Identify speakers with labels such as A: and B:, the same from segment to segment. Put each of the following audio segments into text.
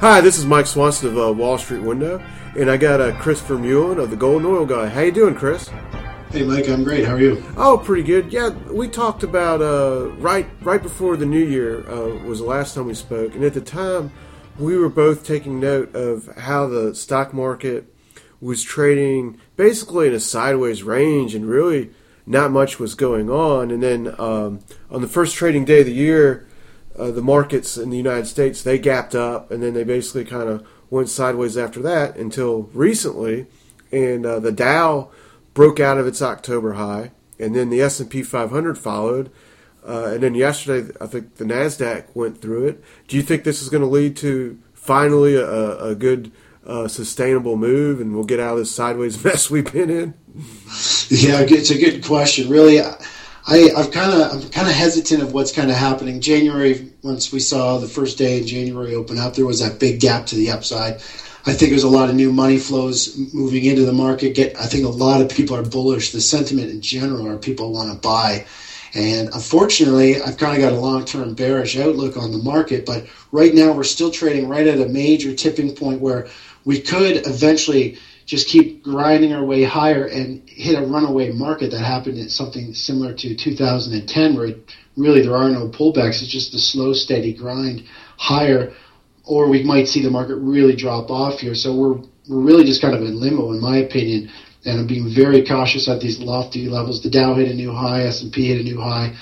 A: Hi, this is Mike Swanson of Wall Street Window, and I got Christopher Mullen of the Golden Oil Guy. How you doing, Chris?
B: Hey, Mike, I'm great. How are you?
A: Oh, pretty good. Yeah, we talked about right before the new year was the last time we spoke, and at the time we were both taking note of how the stock market was trading basically in a sideways range, and really not much was going on. And then on the first trading day of the year, the markets in the United States, they gapped up, and then they basically kind of went sideways after that until recently. And the Dow broke out of its October high, and then the S&P 500 followed. And then yesterday, I think the NASDAQ went through it. Do you think this is going to lead to finally a good sustainable move, and we'll get out of this sideways mess we've been in?
B: Yeah, it's a good question. Really, I'm kind of hesitant of what's kind of happening. January, once we saw the first day in January open up, there was that big gap to the upside. I think there's a lot of new money flows moving into the market. I think a lot of people are bullish. The sentiment in general are people want to buy. And unfortunately, I've kind of got a long-term bearish outlook on the market. But right now, we're still trading right at a major tipping point where we could eventually just keep grinding our way higher and hit a runaway market that happened in something similar to 2010, where really there are no pullbacks. It's just a slow, steady grind higher, or we might see the market really drop off here. So we're really just kind of in limbo, in my opinion, and I'm being very cautious at these lofty levels. The Dow hit a new high, S&P hit a new high,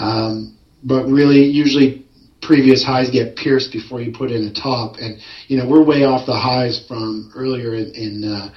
B: but really usually previous highs get pierced before you put in a top. And, we're way off the highs from earlier in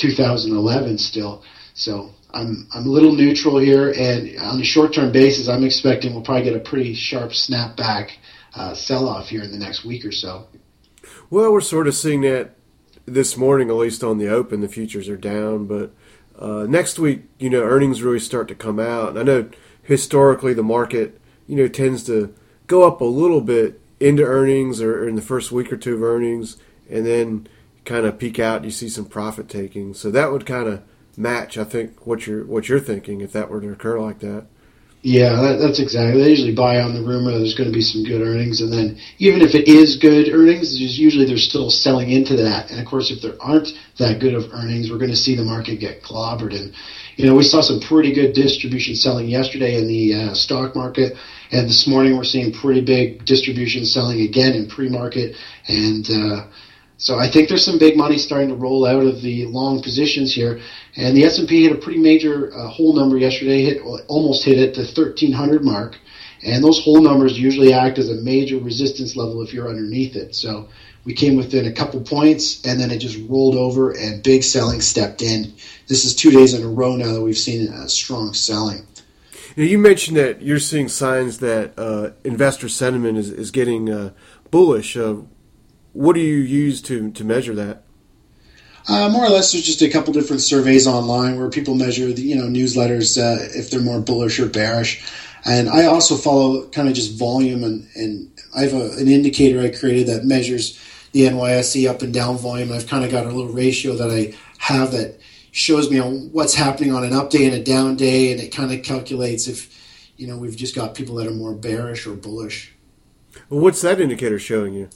B: 2011 still. So I'm a little neutral here. And on a short-term basis, I'm expecting we'll probably get a pretty sharp snapback sell-off here in the next week or so.
A: Well, we're sort of seeing that this morning, at least on the open. The futures are down. But next week, earnings really start to come out. And I know historically the market, tends to go up a little bit into earnings or in the first week or two of earnings, and then kind of peak out and you see some profit taking. So that would kind of match, I think, what you're thinking if that were to occur like that.
B: Yeah, that's exactly. They usually buy on the rumor there's going to be some good earnings, and then even if it is good earnings, usually they're still selling into that. And of course, if there aren't that good of earnings, we're going to see the market get clobbered. And we saw some pretty good distribution selling yesterday in the stock market, and this morning we're seeing pretty big distribution selling again in pre-market. And so I think there's some big money starting to roll out of the long positions here. And the S&P hit a pretty major whole number yesterday, almost hit it, the 1,300 mark. And those whole numbers usually act as a major resistance level if you're underneath it. So we came within a couple points, and then it just rolled over, and big selling stepped in. This is 2 days in a row now that we've seen strong selling.
A: Now, you mentioned that you're seeing signs that investor sentiment is getting bullish. What do you use to measure that?
B: More or less, there's just a couple different surveys online where people measure the newsletters if they're more bullish or bearish. And I also follow kind of just volume, and I have an indicator I created that measures the NYSE up and down volume. I've kind of got a little ratio that I have that shows me what's happening on an up day and a down day, and it kind of calculates if we've just got people that are more bearish or bullish.
A: Well, what's that indicator showing you?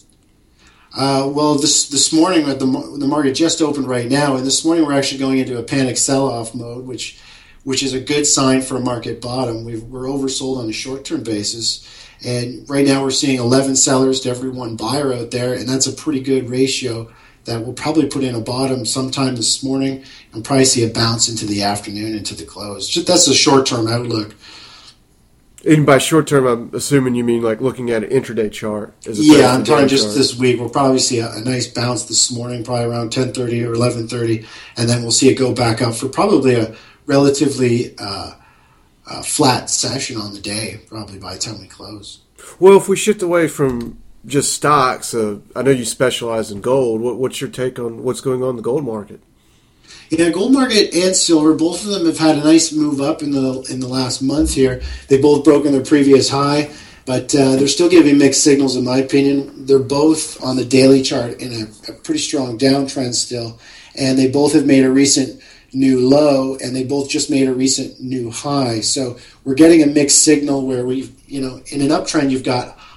B: Well, this morning the market just opened right now, and this morning we're actually going into a panic sell-off mode, which is a good sign for a market bottom. We're oversold on a short-term basis, and right now we're seeing 11 sellers to every one buyer out there, and that's a pretty good ratio that will probably put in a bottom sometime this morning and probably see a bounce into the afternoon, into the close. That's a short-term outlook.
A: And by short term, I'm assuming you mean like looking at an intraday chart.
B: Yeah, I'm talking just this week. We'll probably see a nice bounce this morning, probably around 10:30 or 11:30, and then we'll see it go back up for probably a relatively flat session on the day, probably by the time we close.
A: Well, if we shift away from just stocks, I know you specialize in gold. What's your take on what's going on in the gold market?
B: Yeah, gold market and silver, both of them have had a nice move up in the last month here. They both broken their previous high, but they're still giving mixed signals in my opinion. They're both on the daily chart in a pretty strong downtrend still, and they both have made a recent new low, and they both just made a recent new high. So we're getting a mixed signal where in an uptrend you've got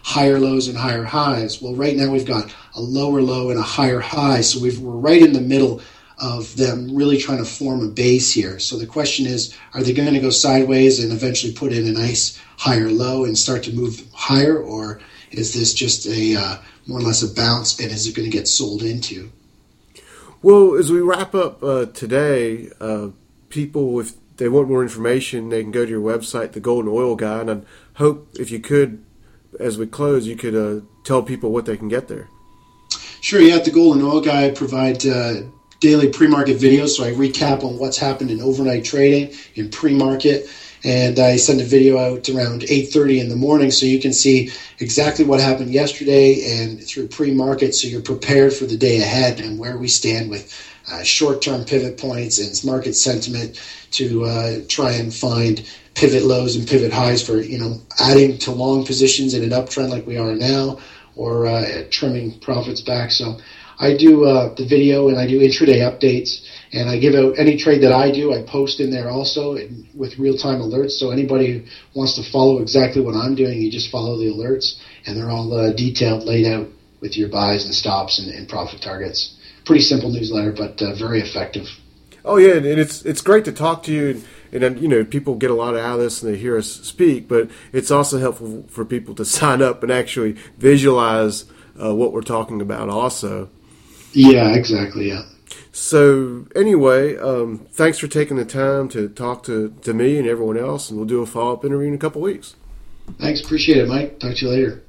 B: higher lows and higher highs. Well, right now we've got a lower low and a higher high, so we're right in the middle of them really trying to form a base here. So the question is, are they going to go sideways and eventually put in a nice higher low and start to move higher, or is this just a more or less a bounce, and is it going to get sold into?
A: Well, as we wrap up today, people, if they want more information, they can go to your website, The Golden Oil Guy, and I hope if you could, as we close, you could tell people what they can get there.
B: Sure, yeah. At The Golden Oil Guy, I provide daily pre-market videos, so I recap on what's happened in overnight trading, in pre-market, and I send a video out around 8:30 in the morning so you can see exactly what happened yesterday and through pre-market, so you're prepared for the day ahead and where we stand with short-term pivot points and market sentiment to try and find pivot lows and pivot highs for, adding to long positions in an uptrend like we are now, or trimming profits back. So I do the video, and I do intraday updates, and I give out any trade that I do. I post in there also with real-time alerts. So anybody who wants to follow exactly what I'm doing, you just follow the alerts, and they're all detailed, laid out with your buys and stops and profit targets. Pretty simple newsletter, but very effective.
A: Oh yeah, and it's great to talk to you, and people get a lot out of this and they hear us speak, but it's also helpful for people to sign up and actually visualize what we're talking about also.
B: Yeah, exactly, yeah.
A: So anyway, thanks for taking the time to talk to me and everyone else, and we'll do a follow-up interview in a couple weeks.
B: Thanks, appreciate it, Mike. Talk to you later.